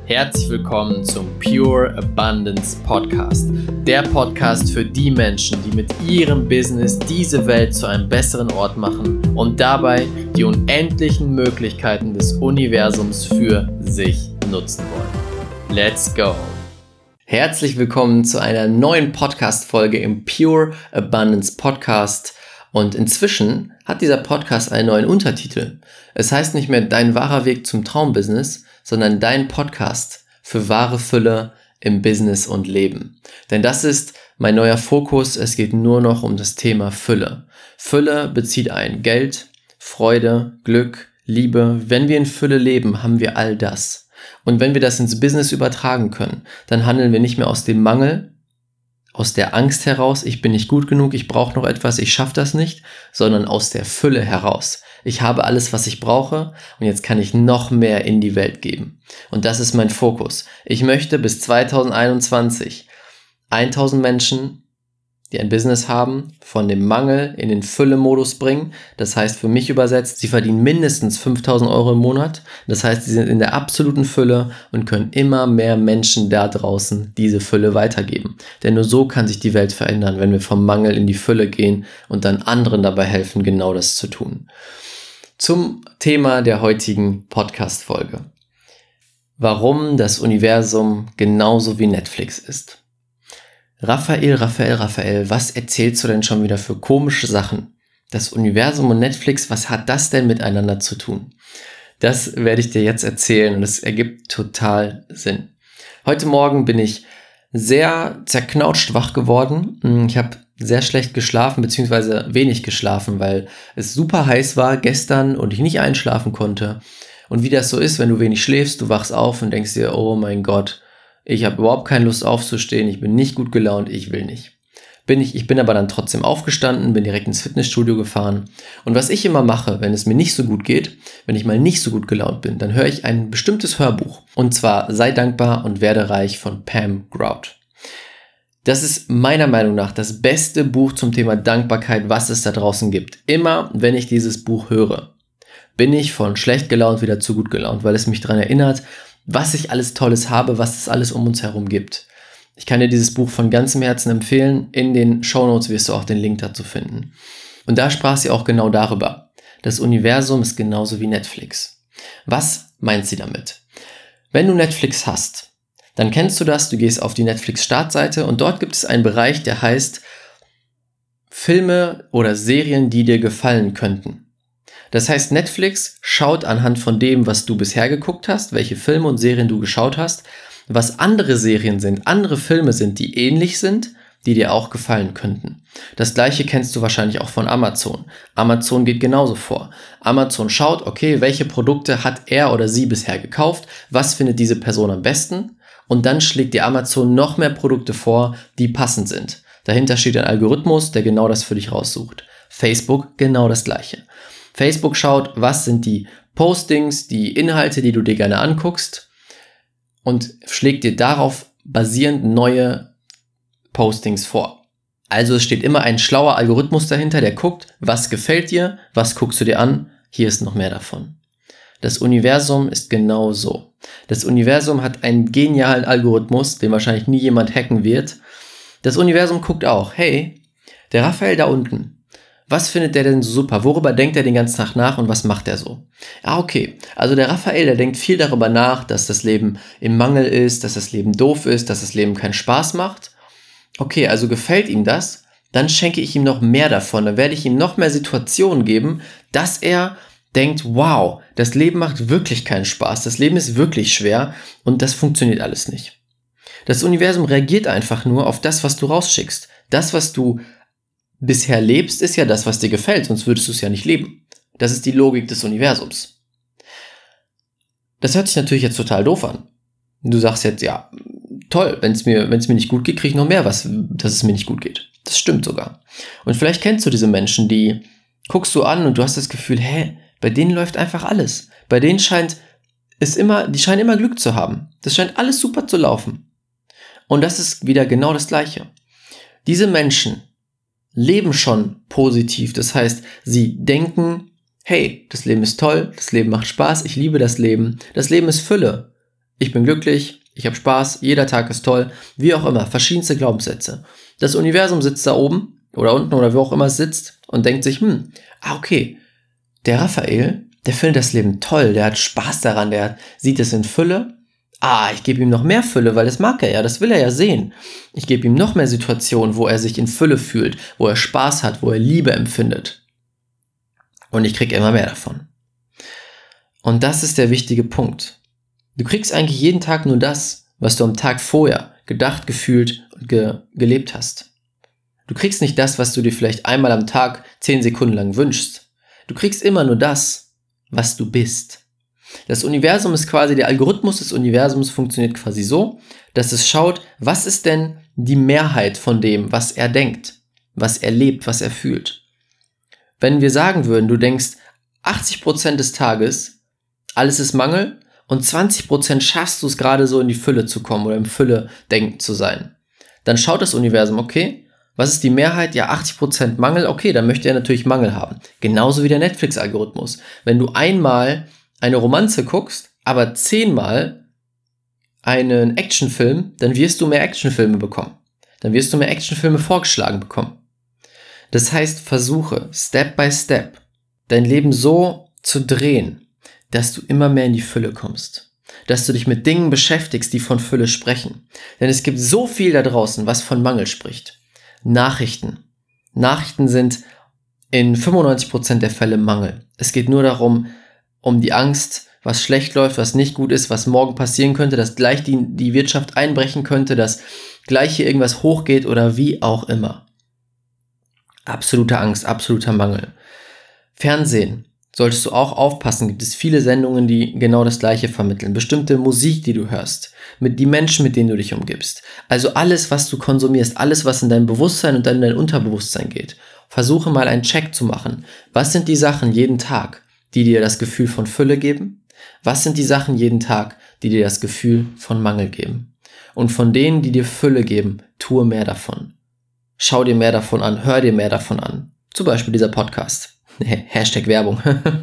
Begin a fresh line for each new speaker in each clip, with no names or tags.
Herzlich willkommen zum Pure Abundance Podcast. Der Podcast für die Menschen, die mit ihrem Business diese Welt zu einem besseren Ort machen und dabei die unendlichen Möglichkeiten des Universums für sich nutzen wollen. Let's go! Herzlich willkommen zu einer neuen Podcast-Folge im Pure Abundance Podcast. Und inzwischen hat dieser Podcast einen neuen Untertitel. Es heißt nicht mehr Dein wahrer Weg zum Traumbusiness, sondern Dein Podcast für wahre Fülle im Business und Leben. Denn das ist mein neuer Fokus. Es geht nur noch um das Thema Fülle. Fülle bezieht ein Geld, Freude, Glück, Liebe. Wenn wir in Fülle leben, haben wir all das. Und wenn wir das ins Business übertragen können, dann handeln wir nicht mehr aus dem Mangel, aus der Angst heraus, ich bin nicht gut genug, ich brauche noch etwas, ich schaffe das nicht, sondern aus der Fülle heraus. Ich habe alles, was ich brauche und jetzt kann ich noch mehr in die Welt geben. Und das ist mein Fokus. Ich möchte bis 2021 1000 Menschen, die ein Business haben, von dem Mangel in den Fülle-Modus bringen. Das heißt für mich übersetzt, sie verdienen mindestens 5.000 Euro im Monat. Das heißt, sie sind in der absoluten Fülle und können immer mehr Menschen da draußen diese Fülle weitergeben. Denn nur so kann sich die Welt verändern, wenn wir vom Mangel in die Fülle gehen und dann anderen dabei helfen, genau das zu tun. Zum Thema der heutigen Podcast-Folge. Warum das Universum genauso wie Netflix ist. Raphael, was erzählst du denn schon wieder für komische Sachen? Das Universum und Netflix, was hat das denn miteinander zu tun? Das werde ich dir jetzt erzählen und es ergibt total Sinn. Heute Morgen bin ich sehr zerknautscht wach geworden. Ich habe sehr schlecht geschlafen, beziehungsweise wenig geschlafen, weil es super heiß war gestern und ich nicht einschlafen konnte. Und wie das so ist, wenn du wenig schläfst, du wachst auf und denkst dir, oh mein Gott, ich habe überhaupt keine Lust aufzustehen, ich bin nicht gut gelaunt, ich will nicht. Ich bin aber dann trotzdem aufgestanden, bin direkt ins Fitnessstudio gefahren. Und was ich immer mache, wenn es mir nicht so gut geht, wenn ich mal nicht so gut gelaunt bin, dann höre ich ein bestimmtes Hörbuch. Und zwar Sei dankbar und werde reich von Pam Grout. Das ist meiner Meinung nach das beste Buch zum Thema Dankbarkeit, was es da draußen gibt. Immer, wenn ich dieses Buch höre, bin ich von schlecht gelaunt wieder zu gut gelaunt, weil es mich daran erinnert, was ich alles Tolles habe, was es alles um uns herum gibt. Ich kann dir dieses Buch von ganzem Herzen empfehlen. In den Shownotes wirst du auch den Link dazu finden. Und da sprach sie auch genau darüber. Das Universum ist genauso wie Netflix. Was meint sie damit? Wenn du Netflix hast, dann kennst du das, du gehst auf die Netflix-Startseite und dort gibt es einen Bereich, der heißt Filme oder Serien, die dir gefallen könnten. Das heißt, Netflix schaut anhand von dem, was du bisher geguckt hast, welche Filme und Serien du geschaut hast, was andere Serien sind, andere Filme sind, die ähnlich sind, die dir auch gefallen könnten. Das gleiche kennst du wahrscheinlich auch von Amazon. Amazon geht genauso vor. Amazon schaut, okay, welche Produkte hat er oder sie bisher gekauft, was findet diese Person am besten und dann schlägt dir Amazon noch mehr Produkte vor, die passend sind. Dahinter steht ein Algorithmus, der genau das für dich raussucht. Facebook genau das gleiche. Facebook schaut, was sind die Postings, die Inhalte, die du dir gerne anguckst und schlägt dir darauf basierend neue Postings vor. Also es steht immer ein schlauer Algorithmus dahinter, der guckt, was gefällt dir, was guckst du dir an, hier ist noch mehr davon. Das Universum ist genau so. Das Universum hat einen genialen Algorithmus, den wahrscheinlich nie jemand hacken wird. Das Universum guckt auch, hey, der Raphael da unten, was findet der denn so super? Worüber denkt er den ganzen Tag nach und was macht er so? Okay, also der Raphael, der denkt viel darüber nach, dass das Leben im Mangel ist, dass das Leben doof ist, dass das Leben keinen Spaß macht. Okay, also gefällt ihm das, dann schenke ich ihm noch mehr davon. Dann werde ich ihm noch mehr Situationen geben, dass er denkt, wow, das Leben macht wirklich keinen Spaß, das Leben ist wirklich schwer und das funktioniert alles nicht. Das Universum reagiert einfach nur auf das, was du rausschickst. Das, was du bisher lebst, ist ja das, was dir gefällt, sonst würdest du es ja nicht leben. Das ist die Logik des Universums. Das hört sich natürlich jetzt total doof an. Du sagst jetzt, ja, toll, wenn es mir nicht gut geht, kriege ich noch mehr, dass es mir nicht gut geht. Das stimmt sogar. Und vielleicht kennst du diese Menschen, die guckst du an und du hast das Gefühl, bei denen läuft einfach alles. Bei denen die scheinen immer Glück zu haben. Das scheint alles super zu laufen. Und das ist wieder genau das Gleiche. Diese Menschen leben schon positiv. Das heißt, sie denken, hey, das Leben ist toll, das Leben macht Spaß, ich liebe das Leben ist Fülle. ich bin glücklich, ich habe Spaß, jeder Tag ist toll, wie auch immer, verschiedenste Glaubenssätze. Das Universum sitzt da oben oder unten oder wo auch immer es sitzt und denkt sich, okay, der Raphael, der findet das Leben toll, der hat Spaß daran, der sieht es in Fülle. Ich gebe ihm noch mehr Fülle, weil das mag er ja, das will er ja sehen. Ich gebe ihm noch mehr Situationen, wo er sich in Fülle fühlt, wo er Spaß hat, wo er Liebe empfindet. Und ich kriege immer mehr davon. Und das ist der wichtige Punkt. Du kriegst eigentlich jeden Tag nur das, was du am Tag vorher gedacht, gefühlt und gelebt hast. Du kriegst nicht das, was du dir vielleicht einmal am Tag 10 Sekunden lang wünschst. Du kriegst immer nur das, was du bist. Das Universum ist quasi, der Algorithmus des Universums funktioniert quasi so, dass es schaut, was ist denn die Mehrheit von dem, was er denkt, was er lebt, was er fühlt. Wenn wir sagen würden, du denkst 80% des Tages, alles ist Mangel und 20% schaffst du es gerade so in die Fülle zu kommen oder im Fülle-Denken zu sein, dann schaut das Universum, okay, was ist die Mehrheit? Ja, 80% Mangel, okay, dann möchte er natürlich Mangel haben. Genauso wie der Netflix-Algorithmus. Wenn du einmal eine Romanze guckst, aber 10-mal einen Actionfilm, dann wirst du mehr Actionfilme bekommen. Dann wirst du mehr Actionfilme vorgeschlagen bekommen. Das heißt, versuche, Step by Step, dein Leben so zu drehen, dass du immer mehr in die Fülle kommst. Dass du dich mit Dingen beschäftigst, die von Fülle sprechen. Denn es gibt so viel da draußen, was von Mangel spricht. Nachrichten. Nachrichten sind in 95% der Fälle Mangel. Es geht nur darum, um die Angst, was schlecht läuft, was nicht gut ist, was morgen passieren könnte, dass gleich die Wirtschaft einbrechen könnte, dass gleich hier irgendwas hochgeht oder wie auch immer. Absolute Angst, absoluter Mangel. Fernsehen. Solltest du auch aufpassen, gibt es viele Sendungen, die genau das Gleiche vermitteln. Bestimmte Musik, die du hörst, mit die Menschen, mit denen du dich umgibst. Also alles, was du konsumierst, alles, was in dein Bewusstsein und dann in dein Unterbewusstsein geht. Versuche mal einen Check zu machen. Was sind die Sachen jeden Tag, die dir das Gefühl von Fülle geben? Was sind die Sachen jeden Tag, die dir das Gefühl von Mangel geben? Und von denen, die dir Fülle geben, tue mehr davon. Schau dir mehr davon an, hör dir mehr davon an. Zum Beispiel dieser Podcast. Hashtag Werbung.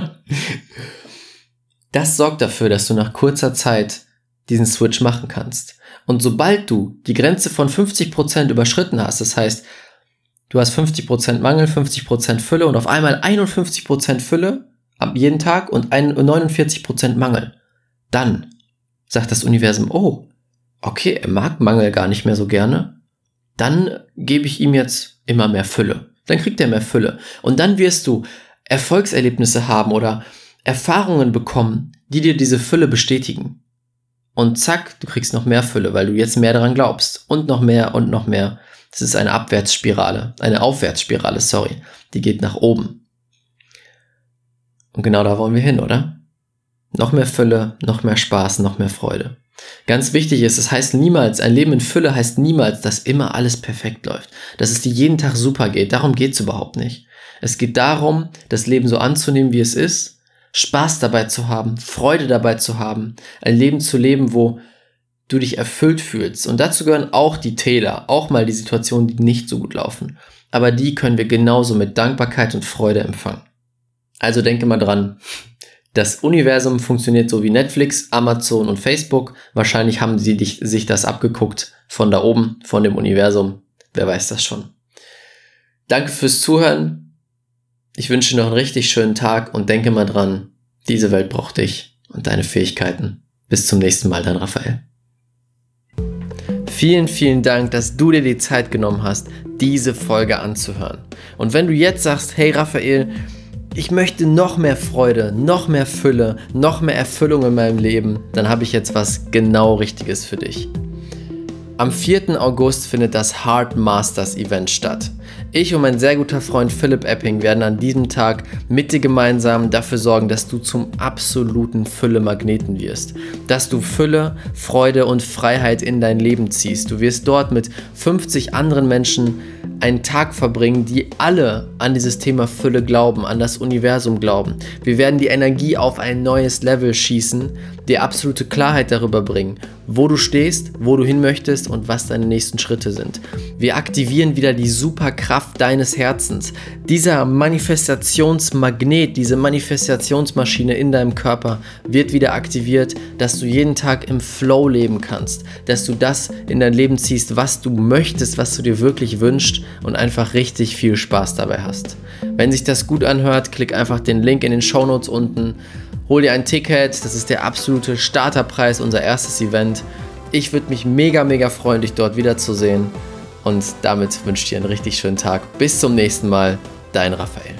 Das sorgt dafür, dass du nach kurzer Zeit diesen Switch machen kannst. Und sobald du die Grenze von 50% überschritten hast, das heißt, du hast 50% Mangel, 50% Fülle und auf einmal 51% Fülle ab jeden Tag und 49% Mangel, dann sagt das Universum, oh, okay, er mag Mangel gar nicht mehr so gerne, dann gebe ich ihm jetzt immer mehr Fülle. Dann kriegt er mehr Fülle. Und dann wirst du Erfolgserlebnisse haben oder Erfahrungen bekommen, die dir diese Fülle bestätigen. Und zack, du kriegst noch mehr Fülle, weil du jetzt mehr daran glaubst. Und noch mehr und noch mehr. Das ist eine Aufwärtsspirale, die geht nach oben. Und genau da wollen wir hin, oder? Noch mehr Fülle, noch mehr Spaß, noch mehr Freude. Ganz wichtig ist, es heißt niemals, ein Leben in Fülle heißt niemals, dass immer alles perfekt läuft, dass es dir jeden Tag super geht. Darum geht es überhaupt nicht. Es geht darum, das Leben so anzunehmen, wie es ist, Spaß dabei zu haben, Freude dabei zu haben, ein Leben zu leben, wo du dich erfüllt fühlst. Und dazu gehören auch die Täler, auch mal die Situationen, die nicht so gut laufen. Aber die können wir genauso mit Dankbarkeit und Freude empfangen. Also denke mal dran, das Universum funktioniert so wie Netflix, Amazon und Facebook. Wahrscheinlich haben sie sich das abgeguckt von da oben, von dem Universum. Wer weiß das schon. Danke fürs Zuhören. Ich wünsche dir noch einen richtig schönen Tag und denke mal dran, diese Welt braucht dich und deine Fähigkeiten. Bis zum nächsten Mal, dein Raphael. Vielen, vielen Dank, dass du dir die Zeit genommen hast, diese Folge anzuhören. Und wenn du jetzt sagst, hey Raphael, ich möchte noch mehr Freude, noch mehr Fülle, noch mehr Erfüllung in meinem Leben, dann habe ich jetzt was genau Richtiges für dich. Am 4. August findet das Heart Masters Event statt. Ich und mein sehr guter Freund Philipp Epping werden an diesem Tag mit dir gemeinsam dafür sorgen, dass du zum absoluten Fülle-Magneten wirst. Dass du Fülle, Freude und Freiheit in dein Leben ziehst. Du wirst dort mit 50 anderen Menschen einen Tag verbringen, die alle an dieses Thema Fülle glauben, an das Universum glauben. Wir werden die Energie auf ein neues Level schießen, dir absolute Klarheit darüber bringen, wo du stehst, wo du hin möchtest und was deine nächsten Schritte sind. Wir aktivieren wieder die Superkraft deines Herzens. Dieser Manifestationsmagnet, diese Manifestationsmaschine in deinem Körper wird wieder aktiviert, dass du jeden Tag im Flow leben kannst, dass du das in dein Leben ziehst, was du möchtest, was du dir wirklich wünschst und einfach richtig viel Spaß dabei hast. Wenn sich das gut anhört, klick einfach den Link in den Shownotes unten, hol dir ein Ticket, das ist der absolute Starterpreis, unser erstes Event. Ich würde mich mega, mega freuen, dich dort wiederzusehen und damit wünsche ich dir einen richtig schönen Tag. Bis zum nächsten Mal, dein Raphael.